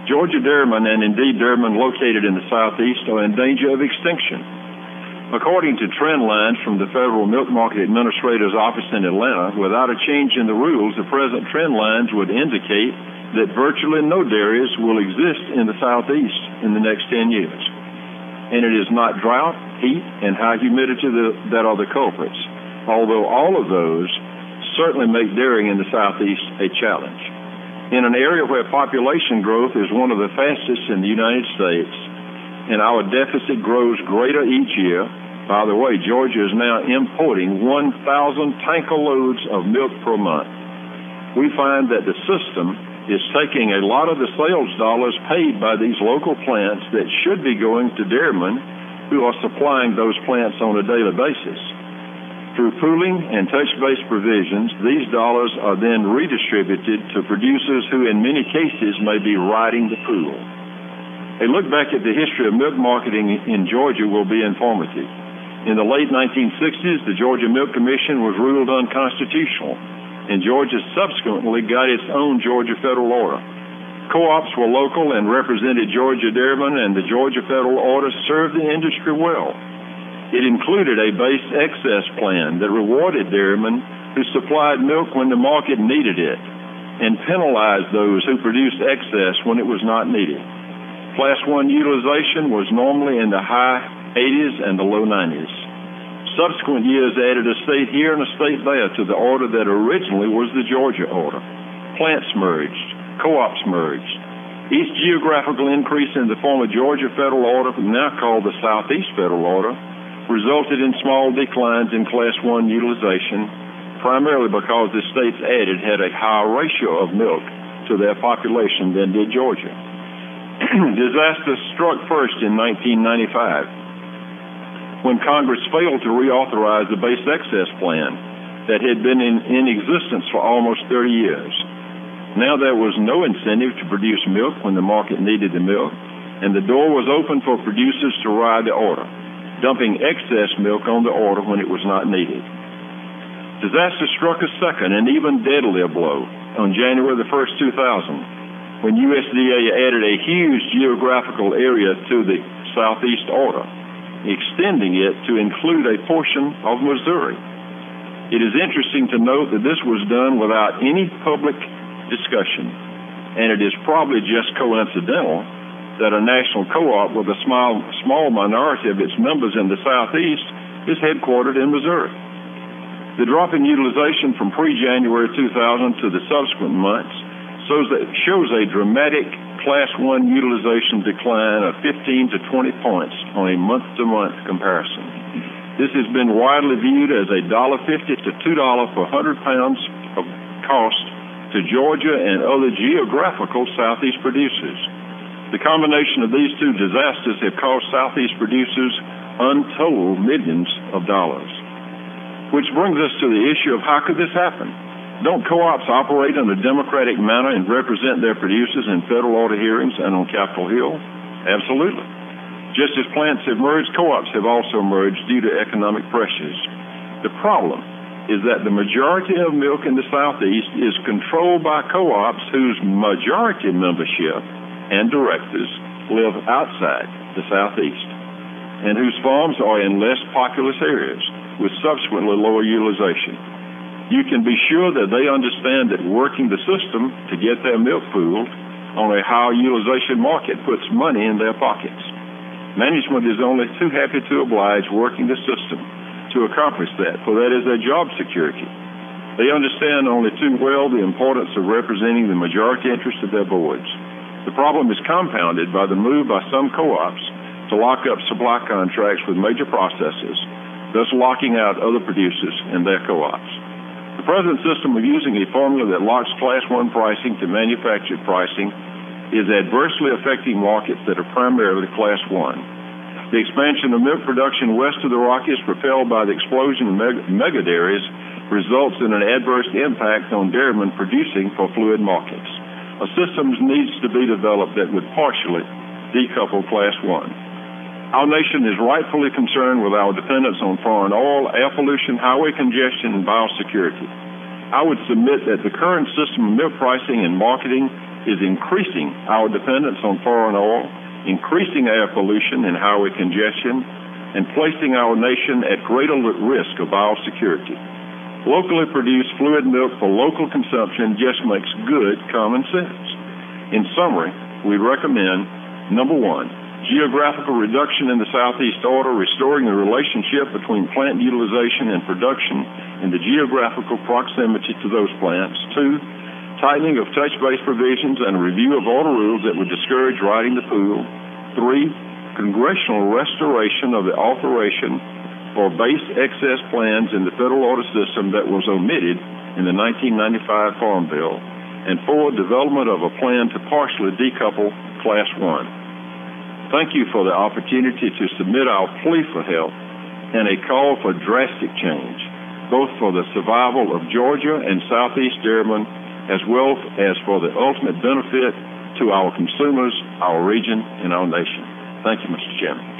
Georgia dairymen, and indeed dairymen located in the Southeast, are in danger of extinction. According to trend lines from the Federal Milk Market Administrator's office in Atlanta, without a change in the rules, the present trend lines would indicate that virtually no dairies will exist in the Southeast in the next 10 years. And it is not drought, heat, and high humidity that are the culprits, although all of those certainly make dairying in the Southeast a challenge. In an area where population growth is one of the fastest in the United States, and our deficit grows greater each year. By the way, Georgia is now importing 1,000 tanker loads of milk per month. We find that the system is taking a lot of the sales dollars paid by these local plants that should be going to dairymen who are supplying those plants on a daily basis. Through pooling and touch-based provisions, these dollars are then redistributed to producers who in many cases may be riding the pool. A look back at the history of milk marketing in Georgia will be informative. In the late 1960s, the Georgia Milk Commission was ruled unconstitutional, and Georgia subsequently got its own Georgia Federal Order. Co-ops were local and represented Georgia dairymen, and the Georgia Federal Order served the industry well. It included a base excess plan that rewarded dairymen who supplied milk when the market needed it, and penalized those who produced excess when it was not needed. Class 1 utilization was normally in the high 80s and the low 90s. Subsequent years added a state here and a state there to the order that originally was the Georgia order. Plants merged, co-ops merged. Each geographical increase in the former Georgia Federal Order, now called the Southeast Federal Order, resulted in small declines in Class 1 utilization, primarily because the states added had a higher ratio of milk to their population than did Georgia. Disaster struck first in 1995 when Congress failed to reauthorize the base excess plan that had been in existence for almost 30 years. Now there was no incentive to produce milk when the market needed the milk, and the door was open for producers to ride the order, dumping excess milk on the order when it was not needed. Disaster struck a second and even deadlier blow on January the 1st, 2000, when USDA added a huge geographical area to the Southeast Order, extending it to include a portion of Missouri. It is interesting to note that this was done without any public discussion, and it is probably just coincidental that a national co-op with a small minority of its members in the Southeast is headquartered in Missouri. The drop in utilization from pre-January 2000 to the subsequent months shows a dramatic Class 1 utilization decline of 15 to 20 points on a month-to-month comparison. This has been widely viewed as a $1.50 to $2 per 100 pounds of cost to Georgia and other geographical Southeast producers. The combination of these two disasters have cost Southeast producers untold millions of dollars. Which brings us to the issue of how could this happen? Don't co-ops operate in a democratic manner and represent their producers in federal order hearings and on Capitol Hill? Absolutely. Just as plants have merged, co-ops have also merged due to economic pressures. The problem is that the majority of milk in the Southeast is controlled by co-ops whose majority membership and directors live outside the Southeast and whose farms are in less populous areas with subsequently lower utilization. You can be sure that they understand that working the system to get their milk pooled on a high utilization market puts money in their pockets. Management is only too happy to oblige working the system to accomplish that, for that is their job security. They understand only too well the importance of representing the majority interest of their boards. The problem is compounded by the move by some co-ops to lock up supply contracts with major processors, thus locking out other producers and their co-ops. The present system of using a formula that locks Class 1 pricing to manufactured pricing is adversely affecting markets that are primarily Class 1. The expansion of milk production west of the Rockies, propelled by the explosion of mega dairies, results in an adverse impact on dairymen producing for fluid markets. A system needs to be developed that would partially decouple Class 1. Our nation is rightfully concerned with our dependence on foreign oil, air pollution, highway congestion, and biosecurity. I would submit that the current system of milk pricing and marketing is increasing our dependence on foreign oil, increasing air pollution and highway congestion, and placing our nation at greater risk of biosecurity. Locally produced fluid milk for local consumption just makes good common sense. In summary, we recommend, number one, geographical reduction in the Southeast order, restoring the relationship between plant utilization and production in the geographical proximity to those plants. Two, tightening of touch-based provisions and a review of order rules that would discourage riding the pool. Three, congressional restoration of the authorization for base excess plans in the federal order system that was omitted in the 1995 Farm Bill. And four, development of a plan to partially decouple Class 1. Thank you for the opportunity to submit our plea for help and a call for drastic change, both for the survival of Georgia and Southeast Airmen, as well as for the ultimate benefit to our consumers, our region, and our nation. Thank you, Mr. Chairman.